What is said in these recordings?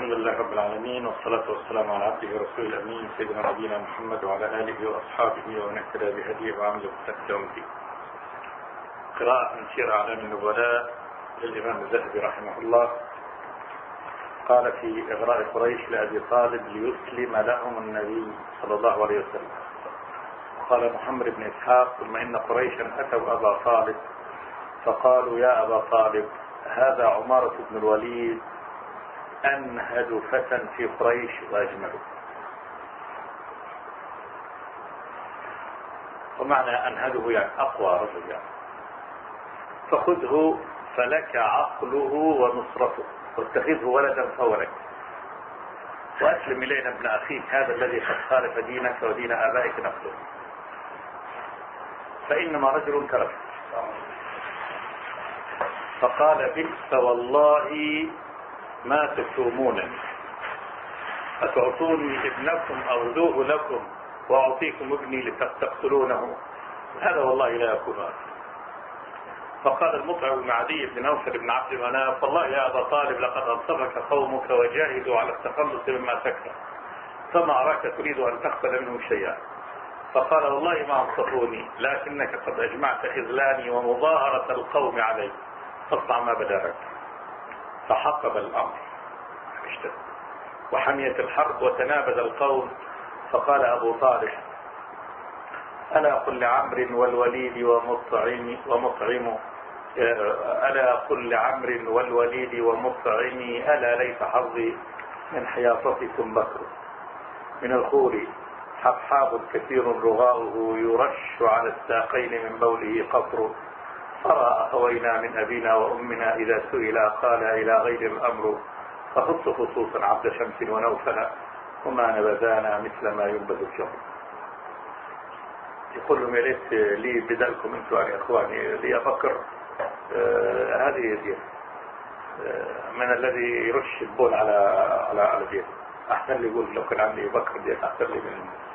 الحمد لله رب العالمين، والصلاة والسلام على عبده ورسوله الأمين سيدنا نبينا محمد وعلى آله وأصحابه ومن اهتدى بهديه وعمل بسنته يوم الدين. قراءة من سير أعلام النبلاء للإمام الذهبي رحمه الله. قال في إغراء قريش لأبي طالب ليسلم لهم النبي صلى الله عليه وسلم. قال محمد بن إسحاق: ثم إن قريشا أتوا أبا طالب فقالوا: يا أبا طالب، هذا عمارة بن الوليد أنهد فتى في قريش وأجمله. ومعنى أنهده يعني أقوى رجل يعني. فخذه فلك عقله ونصرته، واتخذه ولدا فولك، وأسلم إلينا ابن أخيك هذا الذي قد خالف دينك ودين آبائك نفسه، فإنما رجل كرفت. فقال: بئس والله ما تسومونني، أتعطوني ابنكم أغدوه لكم وأعطيكم ابني لتقتلونه؟ هذا والله لا يكون هذا. فقال المطعم بن عدي بن نوفل بن عبد مناف: والله يا أبا طالب لقد أنصفك قومك وجاهدوا على التخلص مما تكره، فما أراك تريد أن تقبل منهم شيئا. فقال: والله ما أنصفوني، لكنك قد أجمعت خذلاني ومظاهرة القوم علي، فاصنع ما بدا لك. فحقب الأمر وحميت الحرب وتنابذ القوم. فقال أبو طالب: ألا قل لعمرو والوليد ومطعم ألا قل لعمرو والوليد ومطعمي ألا ليس حظي من حياطتكم بكر، من الخور حبحاب كثير رغاؤه يرش على الساقين من بوله قطر، أرى أخوينا من أبينا وأمنا إذا سئلا قال إلى غير الأمر، فخص خصوصا عبد شمس ونوفل وما نبذانا مثل ما ينبذ الجمر. يقول لهم: يا ريت لي بدلكم انتم يا اخواني لي بكر، هذه دين من الذي يرش البول على دين. احسن لي يقول لو كان عندي بكر دين احسن لي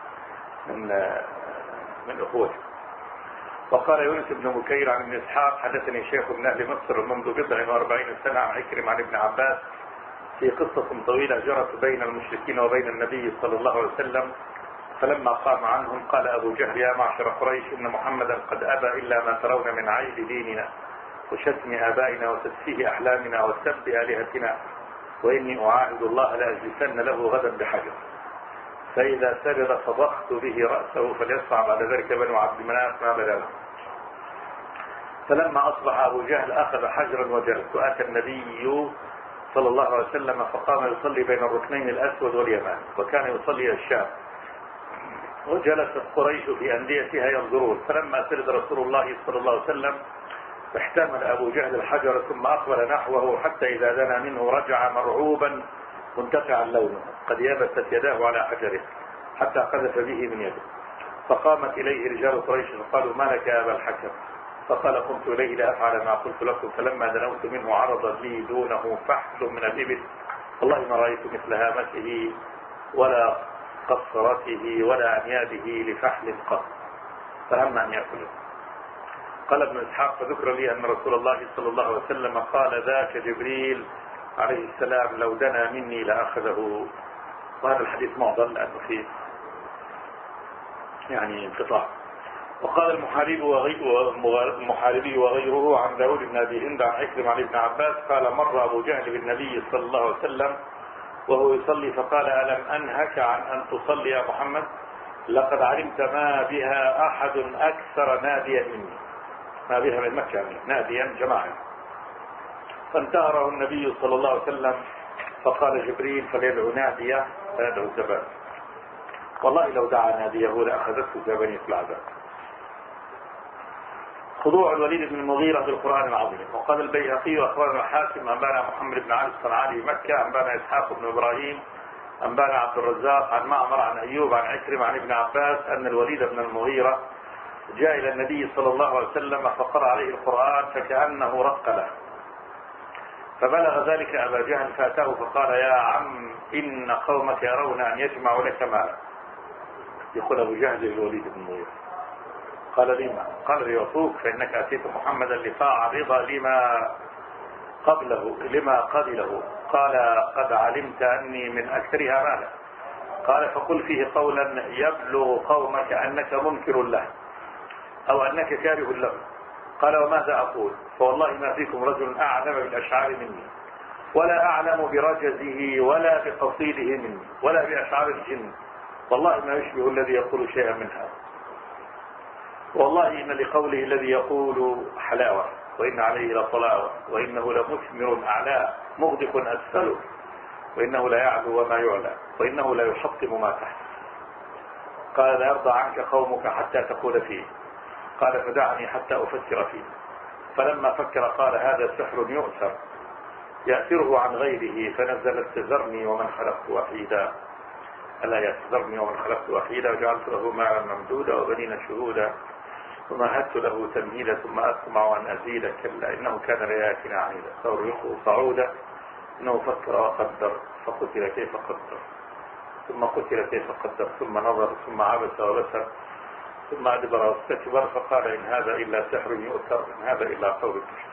من اخوتي. وقال يونس بن بكير عن ابن اسحاق: حدثني شيخ من اهل مصر منذ 49 سنة عن عكرم عن ابن عباس في قصة طويلة جرت بين المشركين وبين النبي صلى الله عليه وسلم. فلما قام عنهم قال أبو جهل: يا معشر قريش، إن محمدا قد أبى إلا ما ترون من عيب ديننا وشتم آبائنا وتسفيه أحلامنا وسب آلهتنا، وإني أعاهد الله لأجلسن له غدا بحجر، فإذا سرد فضخت به رأسه فليصنع بعد ذلك بنو عبد مناف ما بدا له. فلما أصبح أبو جهل أخذ حجرا وجلس، وأتى النبي صلى الله عليه وسلم فقام يصلي بين الركنين الأسود واليمان، وكان يصلي الشام، وجلست قريش في أنديتها ينظرون. فلما سرد رسول الله صلى الله عليه وسلم احتمل أبو جهل الحجر ثم أقبل نحوه، حتى إذا دنا منه رجع مرعوبا منتفعا لونه قد يبست يداه على حجره حتى قذف به من يده. فقامت إليه رجال قريش فقالوا: ما لك يا أبا الحكم؟ فقال: قمت إليه لأفعل ما قلت لكم، فلما دنوت منه عرض لي دونه فحل من الإبل، والله ما رأيت مثل هامته ولا قصرته ولا أنيابه لفحل قط، فهم أن يأكله. قال ابن إسحاق: فذكر لي أن رسول الله صلى الله عليه وسلم قال: ذاك جبريل عليه السلام لو دنا مني لأخذه. وهذا الحديث معضل لأنه فيه يعني انقطاع. وقال المحاربي وغيره عن داود بن أبي هند عن عكرم عن ابن عباس قال: مر أبو جهل بالنبي صلى الله عليه وسلم وهو يصلي فقال: ألم أنهك عن أن تصلي يا محمد؟ لقد علمت ما بها أحد أكثر ناديا مني، ما بها من مكة يعني ناديا جماعة. فانتهره النبي صلى الله عليه وسلم فقال جبريل: فليدعو نادية فيدعو زبان، والله لو دعا ناديه لأخذته زبانية العذاب. خضوع الوليد بن المغيرة بالقرآن العظيم. وقال البيهقي: أخبرنا حاتم أنبانا محمد بن علي الصنعاني مكة أنبانا إسحاق بن إبراهيم أنبانا عبد الرزاق عن معمر عن أيوب عن عكرم عن ابن عباس أن الوليد بن المغيرة جاء إلى النبي صلى الله عليه وسلم فقرأ عليه القرآن فكأنه رق له، فبلغ ذلك أبا جهل فأتاه فقال: يا عم، إن قومك يرون أن يجمعوا لك مالا. يقول أبو جهل للوليد بن المغيرة: قال: لما؟ قال: ليعطوك، فإنك أتيت محمدا لتعرض لما قبله قال قد علمت أني من أكثرها مالا. قال فقل فيه قولا يبلغ قومك أنك منكر له أو أنك كاره له. قال وماذا أقول؟ فوالله ما فيكم رجل أعلم بالأشعار مني ولا أعلم برجزه ولا بقصيده مني ولا بأشعار الجن، والله ما يشبه الذي يقول شيئا منها، والله إن لقوله الذي يقول حلاوة وإن عليه لطلاوة وإنه لمثمر أعلاه مغدق أسفله وإنه لا يعلو وما يعلى وإنه لا يحطم ما تحت. قال لا يرضى عنك قومك حتى تقول فيه. قال فدعني حتى أفكر فيه. فلما فكر قال هذا سحر يؤثر يأثره عن غيره، فنزلت تذرني ومن خلقت وحيدا ألا يتذرني ومن خلقت وحيدا وجعلت له مالا ممدودا وبنين شهودا ومهدت له تمهيدا ثم أطمع أن أزيد كلا إنه كان لآياتنا عنيدا سأرهقه صعودا إنه فكر وقدر فقتل كيف قدر ثم قتل كيف قدر ثم نظر ثم عبس وبسر ثم أدبر واستكبر فقال إن هذا إلا سحر يؤثر إن هذا إلا قول البشر.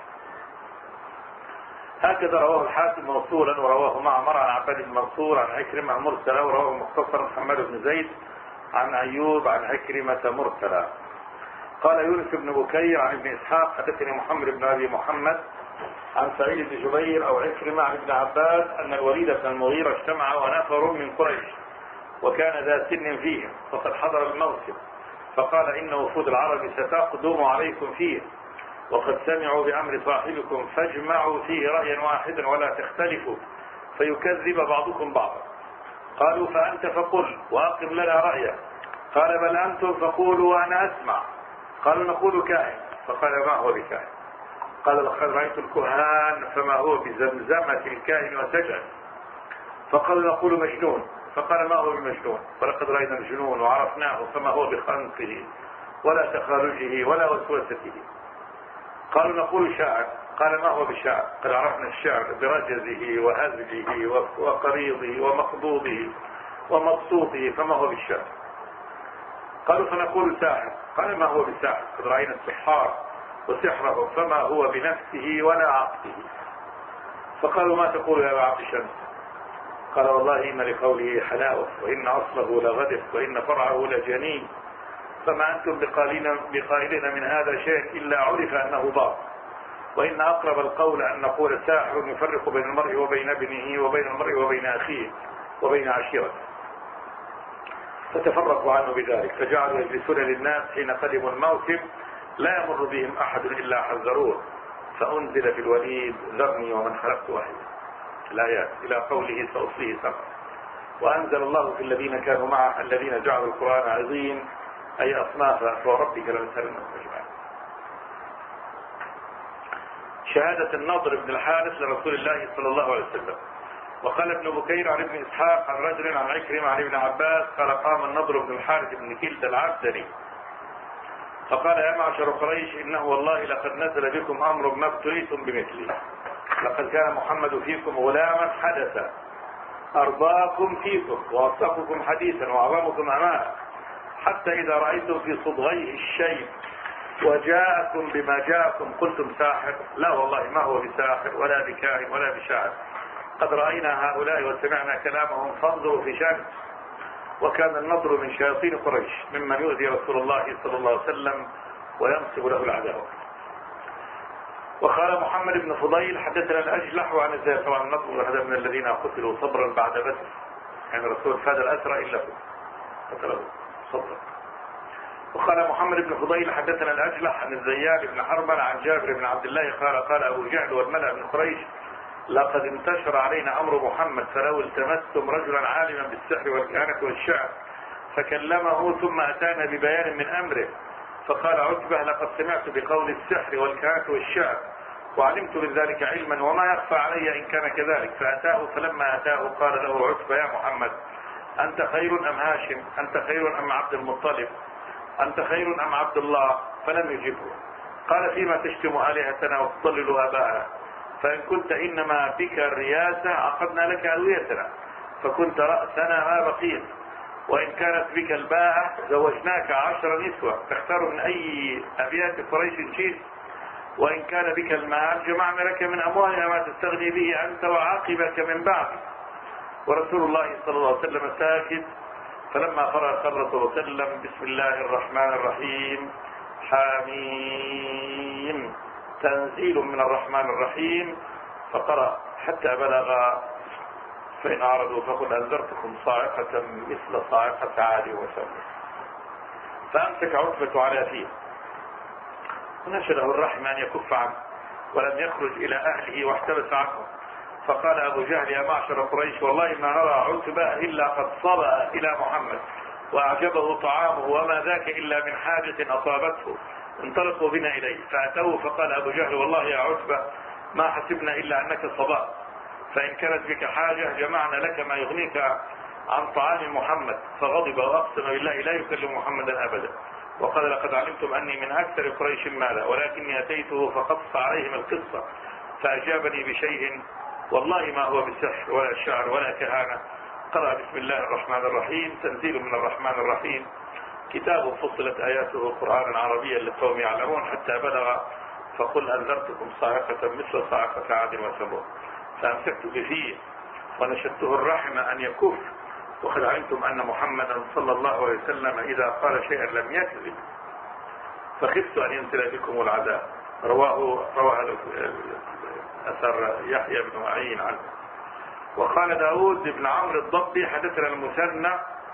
هكذا رواه الحاكم موصولا ورواه معمر عن عباد المنصور عن عكرمة مرسلا ورواه مختصر محمد بن زيد عن أيوب عن عكرمة مرسلا. قال يونس بن بكير عن ابن إسحاق حدثني محمد بن أبي محمد عن سعيد بن جبير أو عكرمة عن ابن عباس أن الوليد بن المغيرة اجتمع ونفر من قريش وكان ذا سن فيهم فقد حضر الموسم، فقال إن وفود العرب ستقدم عليكم فيه وقد سمعوا بأمر صاحبكم فاجمعوا فيه رأيا واحدا ولا تختلفوا فيكذب بعضكم بعضا. قالوا فأنت فقل وأقم لنا رأيا. قال بل أنتم فقولوا وأنا أسمع. قالوا نقول كاهن. فقال ما هو بكاهن؟ قال لقد رأيت الكهان فما هو بزمزمة الكاهن وسجن. فقالوا نقول مجنون. فقال ما هو بمجنون؟ فلقد رأينا الجنون وعرفناه فما هو بخنقه ولا تخارجه ولا وسوسته. قالوا نقول شاعر. قال ما هو بشاعر؟ قد عرفنا الشعر برجزه وهزله وقريضه ومقبوضه ومبسوطه فما هو بالشعر. قالوا فنقول ساحر. قال ما هو بساحر؟ قد رأينا السحار وسحره فما هو بنفسه ولا عقله. فقالوا ما تقول يا عبد الشمس؟ قال والله إن لقوله حلاوة وإن أصله لغدف وإن فرعه لجنين، فما أنتم بقائلين من هذا شيء إلا عرف أنه باطل، وإن أقرب القول أن نقول ساحر يفرق بين المرء وبين ابنه وبين المرء وبين أخيه وبين عشيرته. فتفرقوا عنه بذلك فجعلوا يجلسون للناس حين قدموا الموسم لا يمر بهم أحد إلا حذروه، فأنزل في الوليد ذرني ومن خلقت وحيدا الآيات إلى قوله سأصليه سقر. وأنزل الله في الذين كانوا معه الذين جعلوا القرآن عظيم أي أصنافا فوربك لنسألنهم أجمعين. شهادة النضر بن الحارث لرسول الله صلى الله عليه وسلم. وقال ابن بكير عن ابن إسحاق عن رجل عن عكرمة عن ابن عباس قال قام النضر بن الحارث بن كلد العبدري فقال يا معشر قريش إنه والله لقد نزل بكم أمر ما ابتليتم بمثله، لقد كان محمد فيكم غلاما حدثا أرضاكم فيكم وأصدقكم حديثا وأعظمكم أمانا، حتى إذا رأيتم في صدغيه الشيء وجاءكم بما جاءكم قلتم ساحر. لا والله ما هو بساحر ولا بكاهن ولا بشاعر، قد رأينا هؤلاء وسمعنا كلامهم فانظروا في شأنه. وكان النضر من شياطين قريش ممن يؤذي رسول الله صلى الله عليه وسلم وينصب له العداوة. وقال محمد بن فضيل حدثنا الأجلح وعن الزيت طبعا النضر هذا من الذين قتلوا صبرا بعد بدر، يعني الرسول فاد الأسرى إلا قتله صبرا. وقال محمد بن فضيل حدثنا الأجلح عن الزياد بن حرمل عن جابر بن عبد الله قال أبو جهل والملأ من قريش لقد انتشر علينا أمر محمد فلو التمستم رجلا عالما بالسحر والكهنة والشعر فكلمه ثم أتانا ببيان من أمره. فقال عتبة لقد سمعت بقول السحر والكهنة والشعر وعلمت من ذلك علما وما يخفى علي إن كان كذلك. فأتاه فلما أتاه قال له عتبة يا محمد أنت خير أم هاشم؟ أنت خير أم عبد المطلب؟ أنت خير أم عبد الله؟ فلم يجبه. قال فيما تشتم آلهتنا وتضلل آباءنا؟ فإن كنت إنما بك الرياسة عقدنا لك ألويتنا فكنت رأسنا ما بقيت، وإن كانت بك الباءة زوجناك 10 نسوة تختار من أي أبيات قريش شئت. وإن كان بك المال جمعنا لك من أموالنا ما تستغني به أنت وعاقبك من بعد. ورسول الله صلى الله عليه وسلم ساكت. فلما فرغ قال صلى الله عليه وسلم: بسم الله الرحمن الرحيم، حميم، تنزيل من الرحمن الرحيم. فقرأ حتى بلغ: فإن أعرضوا فقل أنذرتكم صاعقة مثل صاعقة عاد وثمود. فأمسك عتبة على فيه ونشده الرحم أن يكف عنه، ولم يخرج إلى أهله واحتبس عنه. فقال أبو جهل: يا معشر قريش، والله ما نرى عتبة إلا قد صبأ إلى محمد وأعجبه طعامه، وما ذاك إلا من حاجة أصابته. انطلقوا بنا إليه. فأتوه فقال أبو جهل: والله يا عتبة ما حسبنا إلا أنك صبأت، فإن كانت بك حاجة جمعنا لك ما يغنيك عن طعام محمد. فغضب وأقسم بالله لا يكلم محمدا أبدا، وقال: لقد علمتم أني من أكثر قريش مالا، ولكني أتيته فقص عليهم القصة فأجابني بشيء والله ما هو بالسحر ولا الشعر ولا كهانة. قرأ: بسم الله الرحمن الرحيم، تنزيل من الرحمن الرحيم، كتاب فصلت آياته قرآنا عربيا لقوم يعلمون، حتى بلغ: فقل أنذرتكم صاعقة مثل صاعقة عاد وثمود. فأمسكت بفيه ونشدته الرحم أن يكف، وقد علمتم أن محمدا صلى الله عليه وسلم إذا قال شيئا لم يكذب، فخفت أن ينزل بكم العذاب. رواه أثر يحيى بن معين عنه. وقال داود بن عمرو الضبي: حدثنا المثنى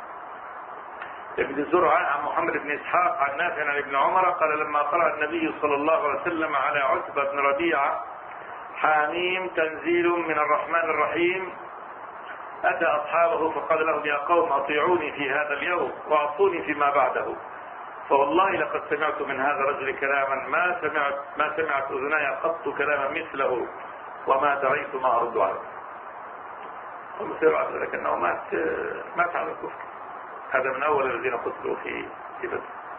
ابن زرعة عن محمد بن إسحاق عن نافع عن ابن عمر قال: لما قرأ النبي صلى الله عليه وسلم على عتبة بن ربيعة: حميم، تنزيل من الرحمن الرحيم، أتى أصحابه فقال لهم: يا قوم أطيعوني في هذا اليوم وأعصوني فيما بعده، فوالله لقد سمعت من هذا الرجل كلاما ما سمعت أذناي قط كلاما مثله، وما دريت ما أرد عليه. قالوا: سيروا ذلك أنه مات على الكفر. هذا من أول الذين قتلوا في بدر.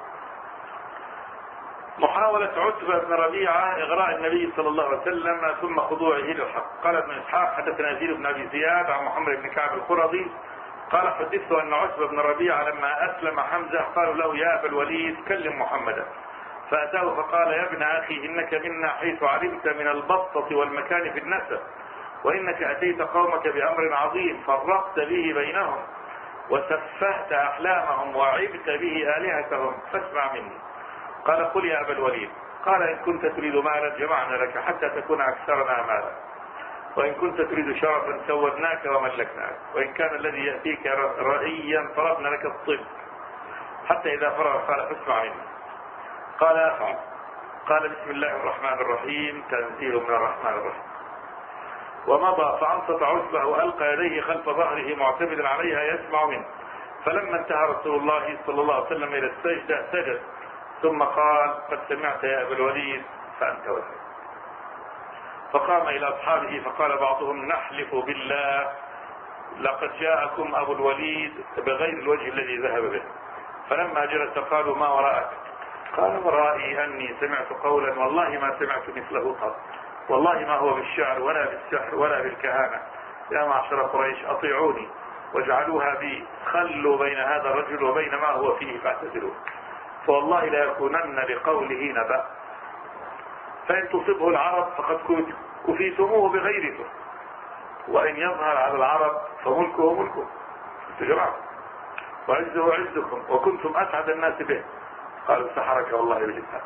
محاولة عتبة بن ربيعة إغراء النبي صلى الله عليه وسلم ثم خضوعه للحق. قال ابن إسحاق: حدثنا يزيد بن أبي زياد عن محمد بن كعب القرظي قال: حدثت أن عتبة بن ربيعة لما أسلم حمزة قالوا له: يا أبا الوليد كلم محمدا. فأتاه فقال: يا ابن أخي، إنك منا حيث علمت من البسطة والمكان في النسب، وإنك أتيت قومك بأمر عظيم فرقت به بينهم وسفهت أحلامهم وعبت به آلهتهم، فاسمع مني. قال: قل يا أبا الوليد. قال: إن كنت تريد مالا جمعنا لك حتى تكون أكثرنا مالا، وإن كنت تريد شرفا سودناك وملكناك، وإن كان الذي يأتيك رأيا طلبنا لك الطب. حتى إذا فرغ قال: اسمع مني. قال: أفعل. قال: بسم الله الرحمن الرحيم، تنزيل من الرحمن الرحيم. ومضى فأنصت عتبة وألقى يديه خلف ظهره معتمدا عليها يسمع منه. فلما انتهى رسول الله صلى الله عليه وسلم إلى السجدة سجد، ثم قال: قد سمعت يا أبا الوليد فأنت وسلم. فقام إلى أصحابه فقال بعضهم: نحلف بالله لقد جاءكم أبو الوليد بغير الوجه الذي ذهب به. فلما جلس قالوا: ما وراءك؟ قال: ورائي أني سمعت قولا والله ما سمعت مثله قط، والله ما هو بالشعر ولا بالسحر ولا بالكهانة. يا معشر قريش أطيعوني واجعلوها بي، خلوا بين هذا الرجل وبين ما هو فيه فاعتزلوه، فوالله لا يكونن لقوله نبأ، فإن تصبه العرب فقد كفيتموه بغيركم، وإن يظهر على العرب فملكه ملكه. جماعة، وعزه عزكم، وكنتم أسعد الناس به. قالوا: سحرك والله بالإسلام.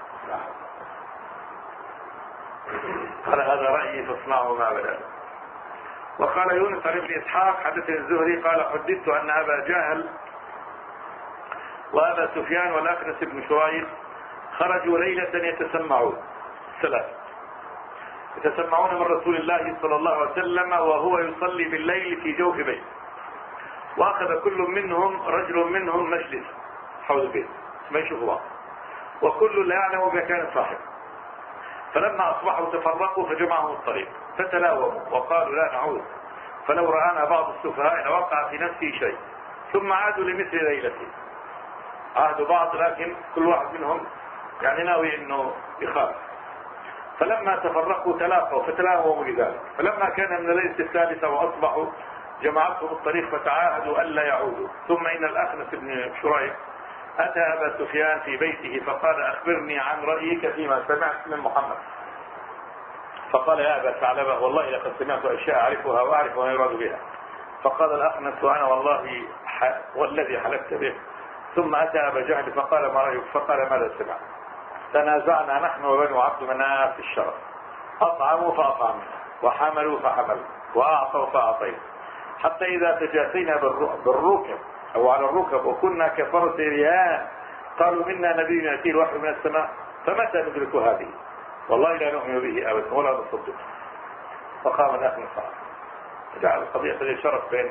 قال: هذا رأيي فاصنعوا ما بدا. وقال يونس عن ابن إسحاق حدثني الزهري قال: حدثت أن أبا جهل وأبا سفيان والأخنس بن شريح خرجوا ليلة يتسمعون يتسمعون من رسول الله صلى الله عليه وسلم وهو يصلي بالليل في جوف بيت، وأخذ كل منهم رجل منهم مجلس حول البيت ما يشوفوا، وكل لا يعلم مكان صاحب. فلما أصبحوا تفرقوا فجمعهم الطريق فتلاوموا وقالوا: لا نعود، فلو رآنا بعض السفهاء لوقع في نفسه شيء. ثم عادوا لمثل ليلته، عهدوا بعض لكن كل واحد منهم يعني ناوي انه يخاف. فلما تفرقوا تلاقوا فتلاوموا لذلك. فلما كان من الليلة الثالثة وأصبحوا جمعتهم الطريق فتعاهدوا ألا يعودوا. ثم إن الأخنس بن شريح أتى أبا سفيان في بيته فقال: أخبرني عن رأيك فيما سمعت من محمد. فقال يا أبا ثعلبة والله لقد سمعت أشياء أعرفها وأعرف ما يراد بها. فقال الأخنس أنا والله والذي حلفت به. ثم أتى أبا جهل فقال ما رأيك؟ فقال ماذا سمعت؟ تنازعنا نحن وبنو عبد مناف في الشرف، أطعموا فأطعمنا وحملوا فحملوا وأعطوا فأعطينا، حتى إذا تجاسينا بالركب أو على الركب وكنا كفرس ريان قالوا منا نبي يأتي الوحي من السماء فمتى ندرك هذه؟ والله لا نؤمن به أبدا ولا نصدق. فقام الأخنس جعل القضية شرف بين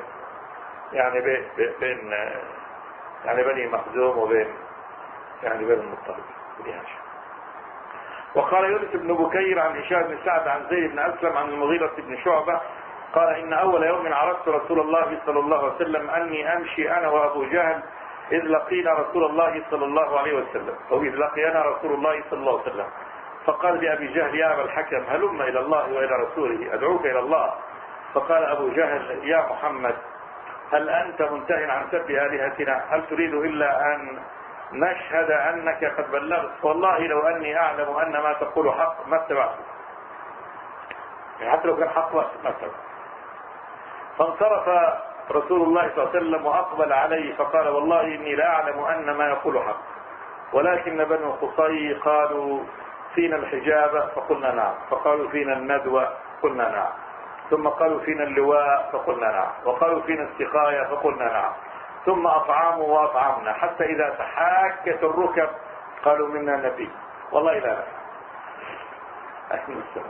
بين بني مخزوم وبين بين المطلب بن هاشم. وقال يونس بن بكير عن هشام بن سعد عن زيد بن أسلم عن المغيرة بن شعبة قال إن أول يوم عرفت رسول الله صلى الله عليه وسلم أني أمشي أنا وأبو جهل إذ لقينا رسول الله صلى الله عليه وسلم أو إذ لقينا رسول الله صلى الله عليه وسلم فقال لأبي جهل يا أبا الحكم هلم إلى الله وإلى رسوله أدعوك إلى الله. فقال أبو جهل يا محمد هل أنت منتهٍ عن سب آلهتنا؟ هل تريد إلا أن نشهد أنك قد بلغت؟ والله لو أني أعلم أن ما تقول حق ما اتبعته، حتى لو كان حق ما اتبعته. فانصرف رسول الله صلى الله عليه وسلم وأقبل عليه فقال والله إني لا أعلم أن ما يقول حق، ولكن بنو قصي قالوا فينا الحجابة فقلنا نعم، فقالوا فينا الندوة قلنا نعم، ثم قالوا فينا اللواء فقلنا نعم، وقالوا فينا السقاية فقلنا نعم، ثم أطعموا وأطعمنا، حتى إذا تحاكت الركب قالوا منا النبي والله لا نعلم. أكمل السلام.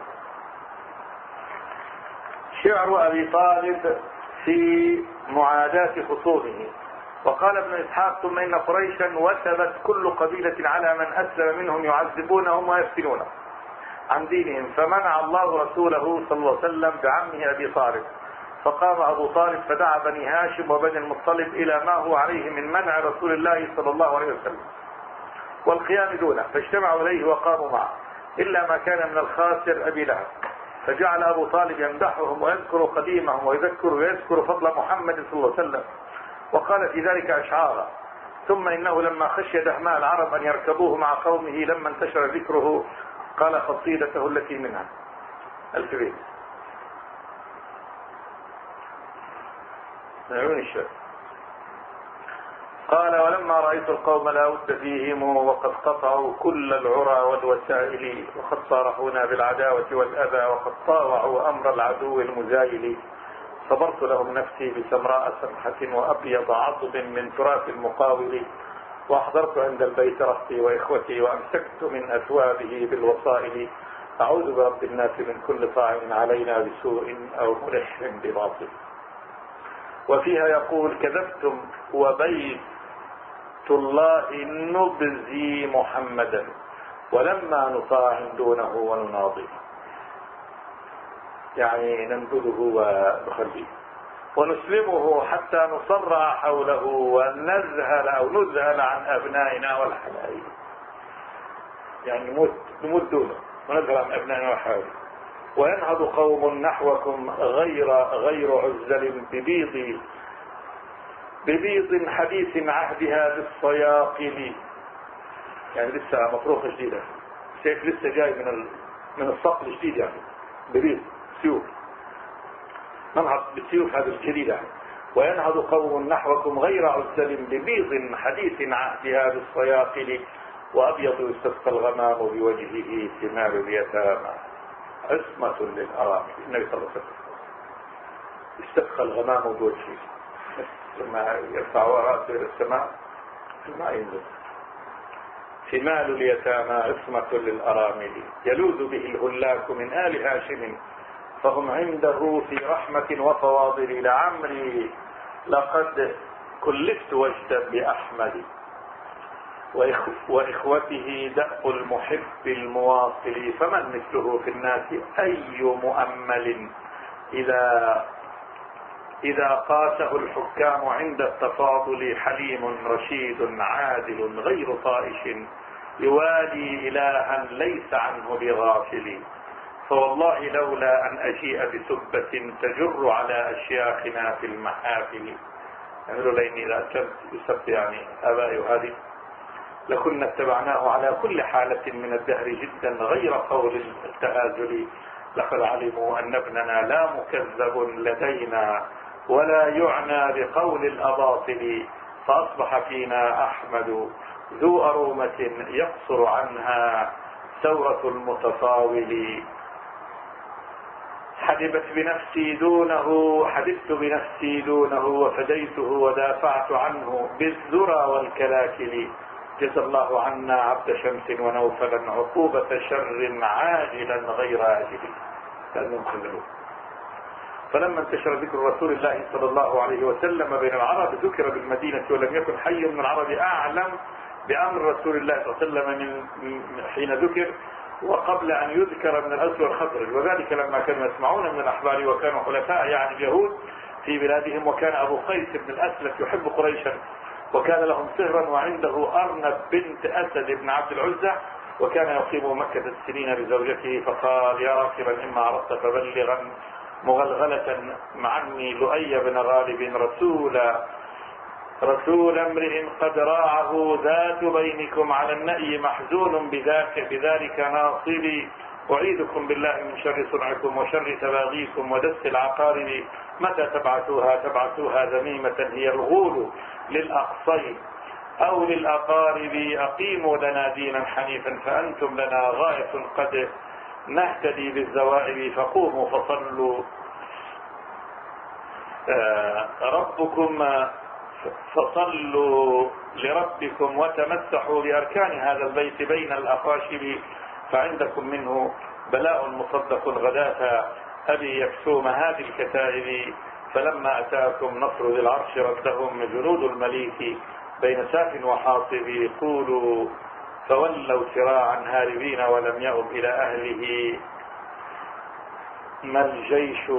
شعر أبي طالب في معاداة خصومه. وقال ابن إسحاق ثم إن قريشا وثبت كل قبيلة على من أسلم منهم يعذبونهم ويفتنونهم عن دينهم، فمنع الله رسوله صلى الله عليه وسلم بعمه أبي طالب، فقام أبو طالب فدعا بني هاشم وبني المطلب إلى ما هو عليه من منع رسول الله صلى الله عليه وسلم والقيام دونه، فاجتمعوا إليه وقاموا معه إلا ما كان من الخاسر أبي لهب، فجعل أبو طالب يمدحهم ويذكر قديمهم ويذكر فضل محمد صلى الله عليه وسلم، وقال في ذلك أشعارا. ثم إنه لما خشي دهماء العرب أن يركبوه مع قومه لما انتشر ذكره قال قصيدته التي منها الكبير نعون الشر. قال ولما رأيت القوم لا ود فيهم وقد قطعوا كل العرى والوسائل وقد صارحونا بالعداوة والأذى وقد طاوعوا أمر العدو المزايل، صبرت لهم نفسي بسمراء سمحة وأبيض عضب من تراث المقاول، وأحضرت عند البيت رهطي وإخوتي وأمسكت من أثوابه بالوصائل، أعوذ برب الناس من كل طاعن علينا بسوء أو ملح بباطل. وفيها يقول كذبتم وبيت الله نبزي محمدا ولما نطاع دونه ونناضل، ننبذه ونخليه ونسلمه حتى نصرع حوله ونذهل عن أبنائنا والحلائل، نموت دونه ونذهل عن أبنائنا والحلائل. وينهض قوم نحوكم غير عزل ببيض حديث عهدها بالصياقل، لسه مفروخة جديدة، سيف لسه جاي من الصقل الجديد، ببيض سيوف، ننهض بالسيوف هذه الجديدة. وينهض قوم نحوكم غير عزل ببيض حديث عهدها بالصياقل، وأبيض يستسقى الغمام بوجهه ثمار اليتامى عصمة للأرامل. النبي صلى الله عليه وسلم استسقى الغمام بوجهه، لما يرفع رأسه إلى السماء الماء ينزل. ثمال اليتامى عصمة للأرامل، يلوذ به الهلاك من آل هاشم، فهم عند الروس رحمة وفواضل، لعمري لقد كلفت وجدا بأحمد، وإخوته دأب المحب المواصل، فمن مثله في الناس أي مؤمل، إذا قاسه الحكام عند التفاضل، حليم رشيد عادل غير طائش، يوالي إلها ليس عنه بغافل، فوالله لولا أن أجيء بسبة تجر على أشياخنا في المحافل، لأني إذا كنت يسب آبائي هذه لكنا اتبعناه على كل حالة من الدهر جدا غير قول التهازل، لقد علموا أن ابننا لا مكذب لدينا ولا يعنى بقول الأباطل، فأصبح فينا أحمد ذو أرومة يقصر عنها ثورة المتطاول. حدبت بنفسي دونه وفديته ودافعت عنه بالذرى والكلاكل. جزى الله عنا عبد شمس ونوفلا عقوبة شر عاجلا غير آجل. كأنهم خذلوه. فلما انتشر ذكر رسول الله صلى الله عليه وسلم بين العرب ذكر بالمدينة، ولم يكن حي من العرب أعلم بأمر رسول الله صلى الله عليه وسلم من حين ذكر وقبل أن يذكر من الأوس والخزرج. وذلك لما كانوا يسمعون من الأحبار وكانوا حلفاء يعني اليهود في بلادهم. وكان أبو قيس بن الأسلف يحب قريشا وكان لهم سهرا، وعنده أرنب بنت أسد بن عبد العزة، وكان يقيم مكة السنين بزوجته. فقال: يا راكبا إما عرفت فبلغا مغلغلة عني لؤي بن غالب رسول امرئ قد راعه ذات بينكم على النأي محزون بذلك ناصبي. أعيذكم بالله من شر صنعكم وشر تباغيكم ودس العقارب. متى تبعثوها ذميمة هي الغول للأقصين أو للأقارب. أقيموا لنا دينا حنيفا فأنتم لنا غاية قد نهتدي بالزوائب. فقوموا فصلوا فصلوا لربكم وتمسحوا بأركان هذا البيت بين الأخاشب. فعندكم منه بلاء مصدق غداة أبي يكسوم هذه الكتائب. فلما أتاكم نصر ذي العرش ردهم جنود المليك بين ساف وحاصب. يقولوا فولوا سراعا هاربين ولم يؤب إلى أهله. ما الجيش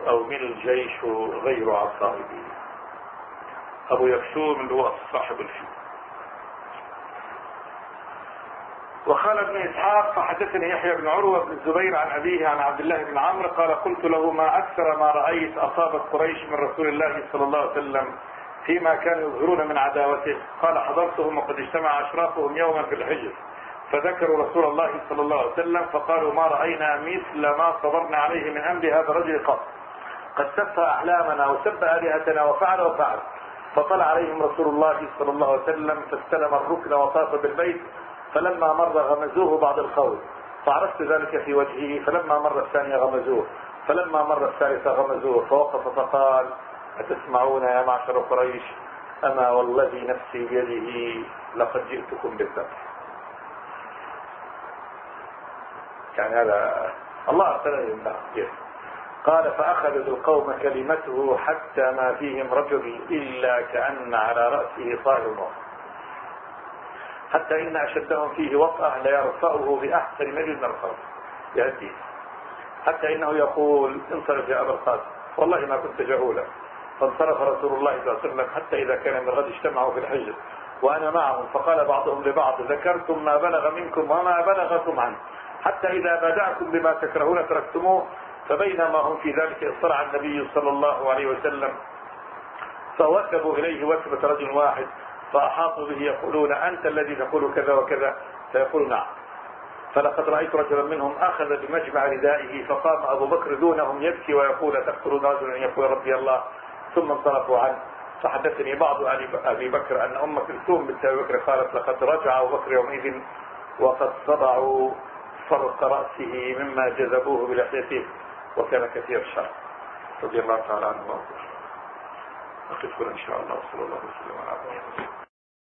غير عصائب. أبو يكسوم اللي هو صاحب الفيل. وقال ابن إسحاق: فحدثني يحيى بن عروة بن الزبير عن أبيه عن عبد الله بن عمرو قال: قلت له: ما أكثر ما رأيت أصابت قريش من رسول الله صلى الله عليه وسلم فيما كانوا يظهرون من عداوته؟ قال: حضرتهم وقد اجتمع أشرافهم يوما في الحجر فذكروا رسول الله صلى الله عليه وسلم فقالوا: ما رأينا مثل ما صبرنا عليه من أمر هذا الرجل قد سفه أحلامنا وسب آلهتنا وفعل. فطلع عليهم رسول الله صلى الله عليه وسلم فاستلم الركن وطاف بالبيت. فلما مر غمزوه بعد الخوض فعرفت ذلك في وجهه. فلما مر الثانية غمزوه. فلما مر الثالثة غمزوه. فوقف فقال: أتسمعون يا معشر قريش؟ أما والذي نفسي بيده لقد جئتكم بالذبح. يعني هذا الله أرسله للناس. قال: فأخذ القوم كلمته حتى ما فيهم رجل إلا كأن على رأسه طائر موت، حتى إن أشدهم فيه وطأة ليرفعه بأحسن مجد من الخوف يهديه، حتى إنه يقول: انصرف يا أبا القاسم والله ما كنت جهولا. فانصرف رسول الله صلى الله عليه وسلم حتى إذا كان من غد اجتمعوا في الحجر وأنا معهم. فقال بعضهم لبعض: ذكرتم ما بلغ منكم وما بلغكم عنه، حتى إذا بدأكم بما تكرهون تركتموه. فبينما هم في ذلك اصطلع النبي صلى الله عليه وسلم فوثبوا إليه وثبة رجل واحد فأحاطوا به يقولون: أنت الذي تقول كذا وكذا؟ فيقول: نعم. فلقد رأيت رجلا منهم أخذ بمجمع ردائه فقام أبو بكر دونهم يبكي ويقول: تقتلون رجلا يقول ربي الله؟ ثم انصرفوا عنه. فحدثني بعض أبي بكر أن أم كلثوم بنت أبي بكر قالت: لقد رجع أبو بكر يومئذ وقد صدعوا فرق رأسه مما جذبوه بلحيته وكان كثير الشر رضي الله تعالى عنه وارضاه. نقف إن شاء الله وصلى الله وسلم على